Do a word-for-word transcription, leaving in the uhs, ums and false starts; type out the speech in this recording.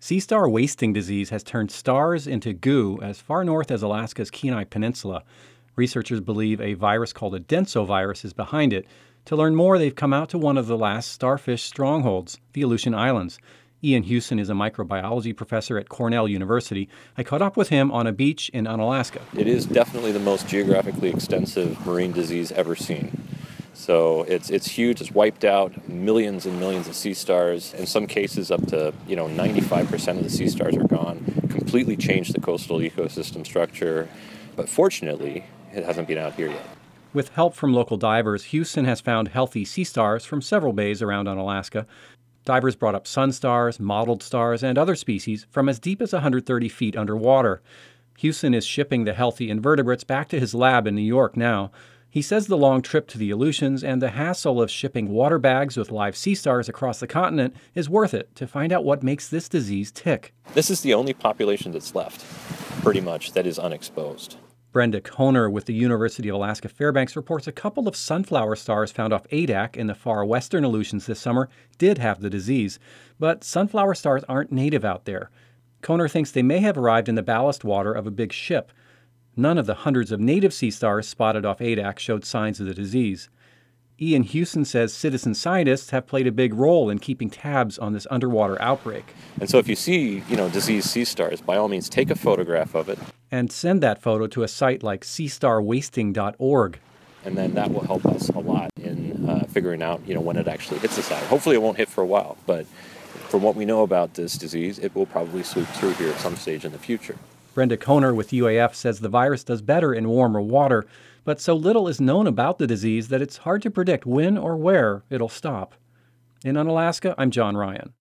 Sea star wasting disease has turned stars into goo as far north as Alaska's Kenai Peninsula. Researchers believe a virus called a densovirus is behind it. To learn more, they've come out to one of the last starfish strongholds, the Aleutian Islands. Ian Hewson is a microbiology professor at Cornell University. I caught up with him on a beach in Unalaska. It is definitely the most geographically extensive marine disease ever seen. So it's it's huge. It's wiped out millions and millions of sea stars. In some cases, up to you know ninety-five percent of the sea stars are gone. Completely changed the coastal ecosystem structure. But fortunately, it hasn't been out here yet. With help from local divers, Hewson has found healthy sea stars from several bays around Unalaska. Divers brought up sun stars, mottled stars, and other species from as deep as one hundred thirty feet underwater. Hewson is shipping the healthy invertebrates back to his lab in New York now. He says the long trip to the Aleutians and the hassle of shipping water bags with live sea stars across the continent is worth it to find out what makes this disease tick. This is the only population that's left, pretty much, that is unexposed. Brenda Kohner with the University of Alaska Fairbanks reports a couple of sunflower stars found off Adak in the far western Aleutians this summer did have the disease, but sunflower stars aren't native out there. Kohner thinks they may have arrived in the ballast water of a big ship. None of the hundreds of native sea stars spotted off Adak showed signs of the disease. Ian Hewson says citizen scientists have played a big role in keeping tabs on this underwater outbreak. And so if you see, you know, diseased sea stars, by all means, take a photograph of it. And send that photo to a site like sea star wasting dot org. And then that will help us a lot in uh, figuring out, you know, when it actually hits the side. Hopefully it won't hit for a while, but from what we know about this disease, it will probably sweep through here at some stage in the future. Brenda Kohner with U A F says the virus does better in warmer water, but so little is known about the disease that it's hard to predict when or where it'll stop. In Unalaska, I'm John Ryan.